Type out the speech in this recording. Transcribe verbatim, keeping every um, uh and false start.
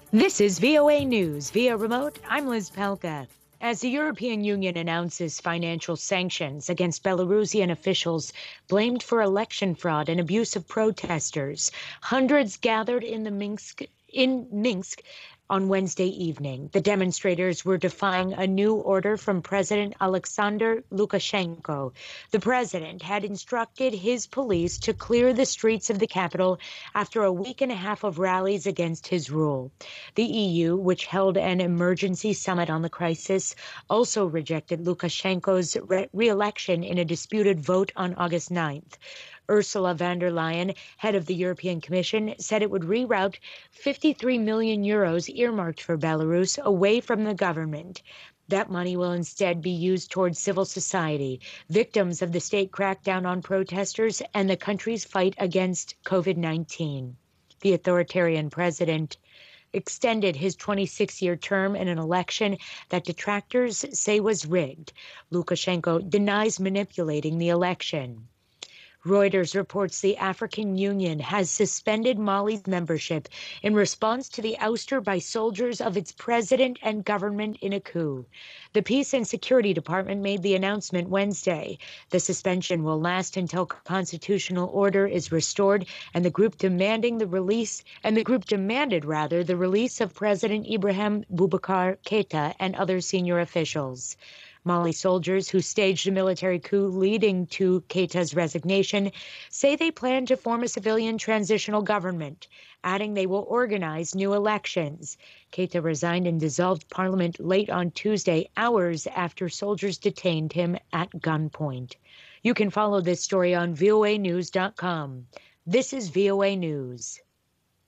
This is V O A News via remote. I'm Liz Pelka. As the European Union announces financial sanctions against Belarusian officials blamed for election fraud and abuse of protesters, hundreds gathered in the Minsk in Minsk on Wednesday evening. The demonstrators were defying a new order from President Alexander Lukashenko. The president had instructed his police to clear the streets of the capital after a week and a half of rallies against his rule. The E U, which held an emergency summit on the crisis, also rejected Lukashenko's re- re-election in a disputed vote on August ninth. Ursula von der Leyen, head of the European Commission, said it would reroute fifty-three million euros earmarked for Belarus away from the government. That money will instead be used towards civil society, victims of the state crackdown on protesters, and the country's fight against COVID nineteen. The authoritarian president extended his twenty-six-year term in an election that detractors say was rigged. Lukashenko denies manipulating the election. Reuters reports the African Union has suspended Mali's membership in response to the ouster by soldiers of its president and government in a coup. The Peace and Security Department made the announcement Wednesday. The suspension will last until constitutional order is restored and the group demanding the release and the group demanded rather the release of President Ibrahim Boubacar Keita and other senior officials. Mali soldiers who staged a military coup leading to Keita's resignation say they plan to form a civilian transitional government, adding they will organize new elections. Keita resigned and dissolved parliament late on Tuesday, hours after soldiers detained him at gunpoint. You can follow this story on V O A news dot com. This is V O A News.